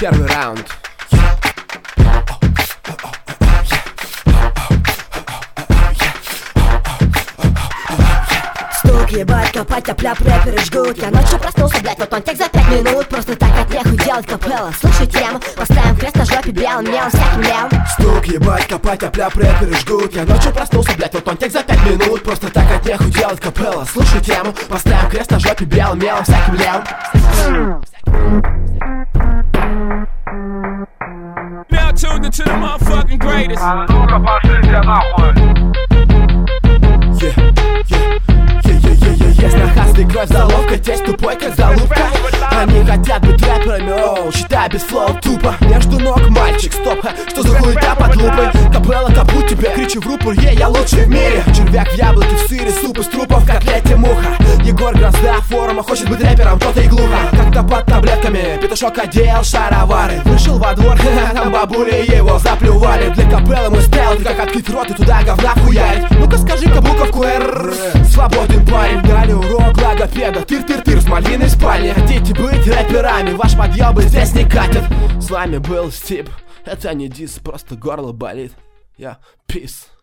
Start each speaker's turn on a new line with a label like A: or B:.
A: Первый раунд.
B: Стук, ебать, копать, топля, рэперы жгут. Я ночью проснулся, блять, вот он текст за 5 минут. Просто так от нехуй делать капелла. Слушай тему, поставим крест на жопе белым мелом, всяким левым.
A: Стук, ебать, копать, топля, рэперы жгут. Я ночью проснулся, блять, вот он текст за 5 минут. Просто так от нехуй делать капелла. Слушай тему, поставим крест на жопе белым мелом, всяким левым.
C: Now tuned into the motherfucking greatest.
D: Ну-ка, пошлите нахуй.
A: Есть нахастый кровь, заловка, тесть тупой, как залупка. Они хотят быть рэперами, оу, считай без флоу тупо. Между ног мальчик, стоп, что за хуета под лупой? Капелла, капут тебе, кричу в рупор, я лучший в мире. Червяк в яблоке, в сыре, суп из трупов, в котлете муха. Егор Грозда, форума, хочет быть рэпером, то-то и глухо. Как-то под таблетками, петушок одел шаровары. Вышел во двор, там бабули его заплювали. Для капеллы мой стайл, ты как открыть рот и туда говна хуярить. Ну-ка скажи-ка буковку Р. Свободен парень, дали урок логопеда. Тыр-тыр-тыр с малиной в спальне. Хотите быть рэперами, ваш подъебы здесь не катят. С вами был Стип, это не дис, просто горло болит. Я пис.